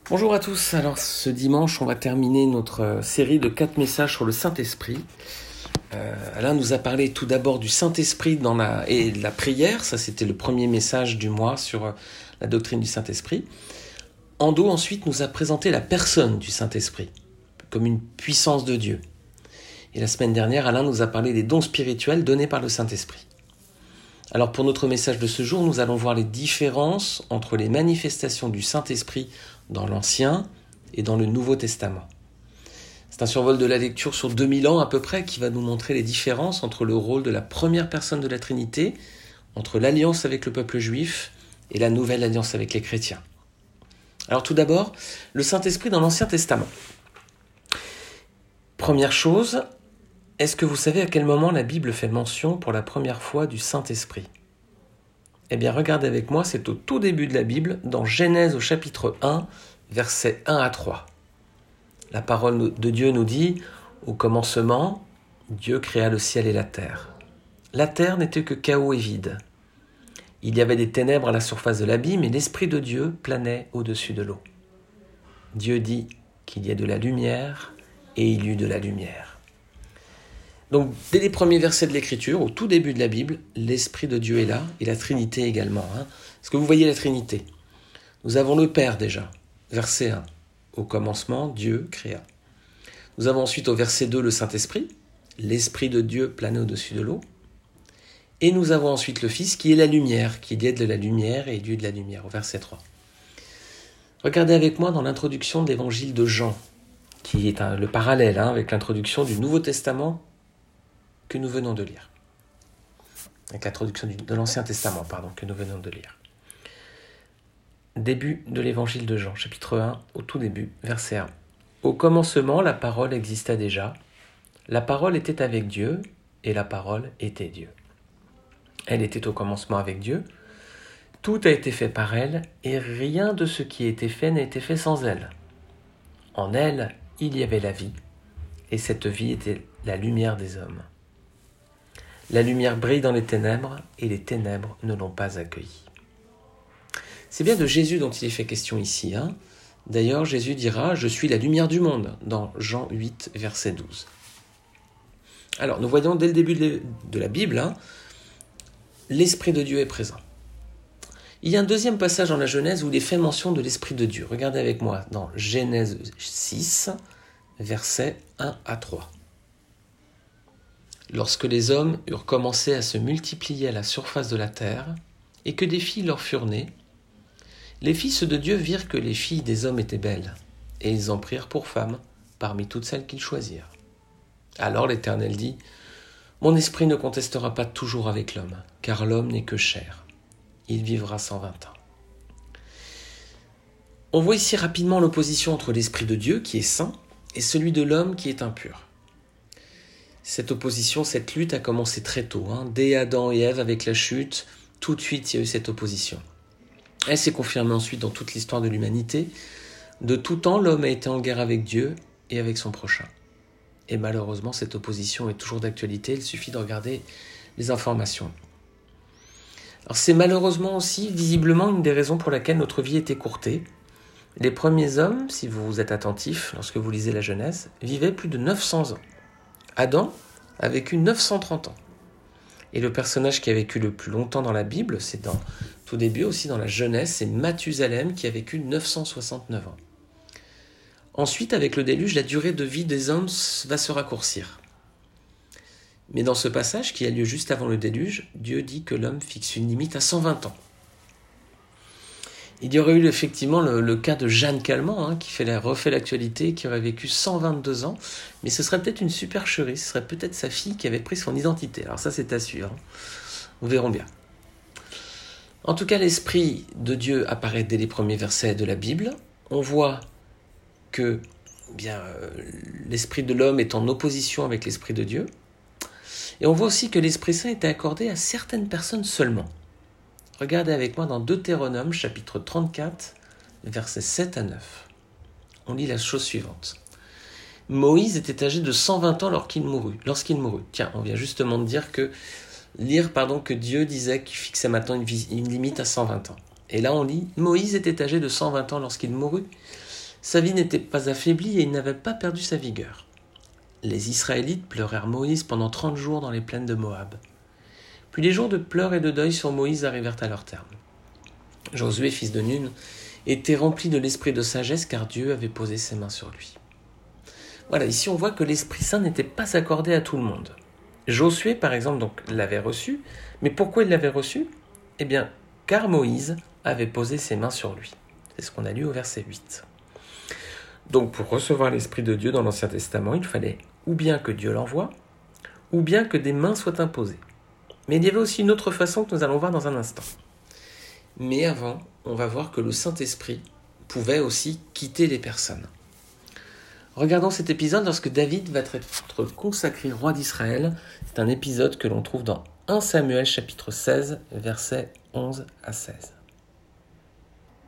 Bonjour à tous, alors ce dimanche on va terminer notre série de 4 messages sur le Saint-Esprit. Alain nous a parlé tout d'abord du Saint-Esprit et de la prière, ça c'était le premier message du mois sur la doctrine du Saint-Esprit. Ando ensuite nous a présenté la personne du Saint-Esprit, comme une puissance de Dieu. Et la semaine dernière, Alain nous a parlé des dons spirituels donnés par le Saint-Esprit. Alors pour notre message de ce jour, nous allons voir les différences entre les manifestations du Saint-Esprit dans l'Ancien et dans le Nouveau Testament. C'est un survol de la lecture sur 2000 ans à peu près qui va nous montrer les différences entre le rôle de la première personne de la Trinité, entre l'alliance avec le peuple juif et la nouvelle alliance avec les chrétiens. Alors tout d'abord, le Saint-Esprit dans l'Ancien Testament. Première chose, est-ce que vous savez à quel moment la Bible fait mention pour la première fois du Saint-Esprit ? Eh bien, regardez avec moi, c'est au tout début de la Bible, dans Genèse au chapitre 1, versets 1 à 3. La parole de Dieu nous dit « Au commencement, Dieu créa le ciel et la terre. La terre n'était que chaos et vide. Il y avait des ténèbres à la surface de l'abîme et l'Esprit de Dieu planait au-dessus de l'eau. Dieu dit qu'il y ait de la lumière et il y eut de la lumière. » Donc, dès les premiers versets de l'Écriture, au tout début de la Bible, l'Esprit de Dieu est là, et la Trinité également. Est-ce que vous voyez la Trinité ? Nous avons le Père déjà, verset 1. Au commencement, Dieu créa. Nous avons ensuite au verset 2 le Saint-Esprit, l'Esprit de Dieu planait au-dessus de l'eau. Et nous avons ensuite le Fils qui est la lumière, qui est de la lumière et Dieu de la lumière, au verset 3. Regardez avec moi dans l'introduction de l'évangile de Jean, qui est le parallèle avec l'introduction du Nouveau Testament que nous venons de lire. Avec l'introduction de l'Ancien Testament, que nous venons de lire. Début de l'évangile de Jean, chapitre 1, au tout début, verset 1. Au commencement, la parole existait déjà. La parole était avec Dieu, et la parole était Dieu. Elle était au commencement avec Dieu. Tout a été fait par elle, et rien de ce qui a été fait n'a été fait sans elle. En elle, il y avait la vie, et cette vie était la lumière des hommes. La lumière brille dans les ténèbres, et les ténèbres ne l'ont pas accueillie. C'est bien de Jésus dont il est fait question ici. D'ailleurs, Jésus dira « Je suis la lumière du monde » dans Jean 8, verset 12. Alors, nous voyons dès le début de la Bible, l'Esprit de Dieu est présent. Il y a un deuxième passage dans la Genèse où il est fait mention de l'Esprit de Dieu. Regardez avec moi dans Genèse 6, versets 1 à 3. Lorsque les hommes eurent commencé à se multiplier à la surface de la terre, et que des filles leur furent nées, les fils de Dieu virent que les filles des hommes étaient belles, et ils en prirent pour femmes parmi toutes celles qu'ils choisirent. Alors l'Éternel dit, « Mon esprit ne contestera pas toujours avec l'homme, car l'homme n'est que chair. Il vivra 120 ans. » On voit ici rapidement l'opposition entre l'Esprit de Dieu, qui est saint, et celui de l'homme, qui est impur. Cette opposition, cette lutte a commencé très tôt. Dès Adam et Ève avec la chute, tout de suite il y a eu cette opposition. Elle s'est confirmée ensuite dans toute l'histoire de l'humanité. De tout temps, l'homme a été en guerre avec Dieu et avec son prochain. Et malheureusement, cette opposition est toujours d'actualité. Il suffit de regarder les informations. Alors c'est malheureusement aussi, visiblement, une des raisons pour laquelle notre vie est écourtée. Les premiers hommes, si vous êtes attentifs lorsque vous lisez la Genèse, vivaient plus de 900 ans. Adam a vécu 930 ans. Et le personnage qui a vécu le plus longtemps dans la Bible, c'est dans tout début aussi dans la Genèse, c'est Mathusalem qui a vécu 969 ans. Ensuite, avec le déluge, la durée de vie des hommes va se raccourcir. Mais dans ce passage qui a lieu juste avant le déluge, Dieu dit que l'homme fixe une limite à 120 ans. Il y aurait eu effectivement le cas de Jeanne Calment, qui refait l'actualité, qui aurait vécu 122 ans, mais ce serait peut-être une supercherie, ce serait peut-être sa fille qui avait pris son identité. Alors ça, c'est à suivre. Nous verrons bien. En tout cas, l'Esprit de Dieu apparaît dès les premiers versets de la Bible. On voit que l'Esprit de l'homme est en opposition avec l'Esprit de Dieu. Et on voit aussi que l'Esprit Saint était accordé à certaines personnes seulement. Regardez avec moi dans Deutéronome, chapitre 34, versets 7 à 9. On lit la chose suivante. Moïse était âgé de 120 ans lorsqu'il mourut. Tiens, on vient justement de lire que Dieu disait qu'il fixait maintenant une limite à 120 ans. Et là on lit, Moïse était âgé de 120 ans lorsqu'il mourut. Sa vie n'était pas affaiblie et il n'avait pas perdu sa vigueur. Les Israélites pleurèrent Moïse pendant 30 jours dans les plaines de Moab. Puis les jours de pleurs et de deuil sur Moïse arrivèrent à leur terme. Josué, fils de Nun, était rempli de l'esprit de sagesse car Dieu avait posé ses mains sur lui. Voilà, ici on voit que l'Esprit Saint n'était pas accordé à tout le monde. Josué, par exemple, donc, l'avait reçu, mais pourquoi il l'avait reçu ? Eh bien, car Moïse avait posé ses mains sur lui. C'est ce qu'on a lu au verset 8. Donc, pour recevoir l'Esprit de Dieu dans l'Ancien Testament, il fallait ou bien que Dieu l'envoie, ou bien que des mains soient imposées. Mais il y avait aussi une autre façon que nous allons voir dans un instant. Mais avant, on va voir que le Saint-Esprit pouvait aussi quitter les personnes. Regardons cet épisode lorsque David va être consacré roi d'Israël. C'est un épisode que l'on trouve dans 1 Samuel chapitre 16, versets 11 à 16.